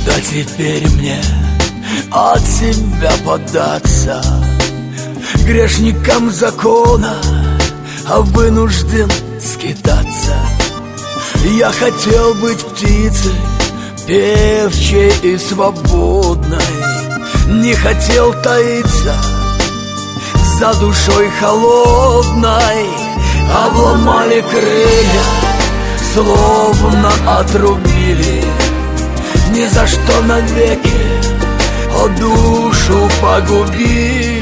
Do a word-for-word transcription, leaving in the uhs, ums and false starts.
Куда теперь мне от себя податься? Грешникам закона, а вынужден скитаться. Я хотел быть птицей, певчей и свободной, не хотел таиться за душой холодной. Обломали крылья, словно отрубили, ни за что навеки, о душу погубили.